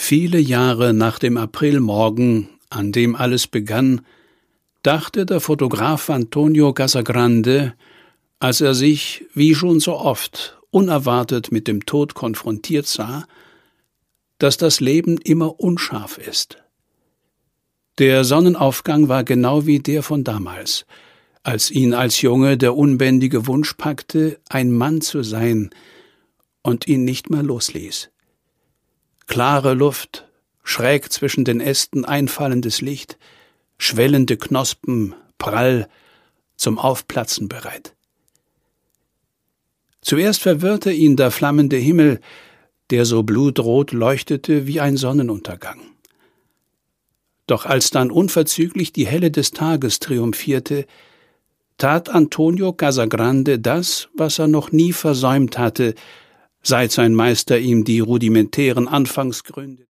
Viele Jahre nach dem Aprilmorgen, an dem alles begann, dachte der Fotograf Antonio Casagrande, als er sich, wie schon so oft, unerwartet mit dem Tod konfrontiert sah, dass das Leben immer unscharf ist. Der Sonnenaufgang war genau wie der von damals, als ihn als Junge der unbändige Wunsch packte, ein Mann zu sein und ihn nicht mehr losließ. Klare Luft, schräg zwischen den Ästen einfallendes Licht, schwellende Knospen, prall, zum Aufplatzen bereit. Zuerst verwirrte ihn der flammende Himmel, der so blutrot leuchtete wie ein Sonnenuntergang. Doch als dann unverzüglich die Helle des Tages triumphierte, tat Antonio Casagrande das, was er noch nie versäumt hatte, seit sein Meister ihm die rudimentären Anfangsgründe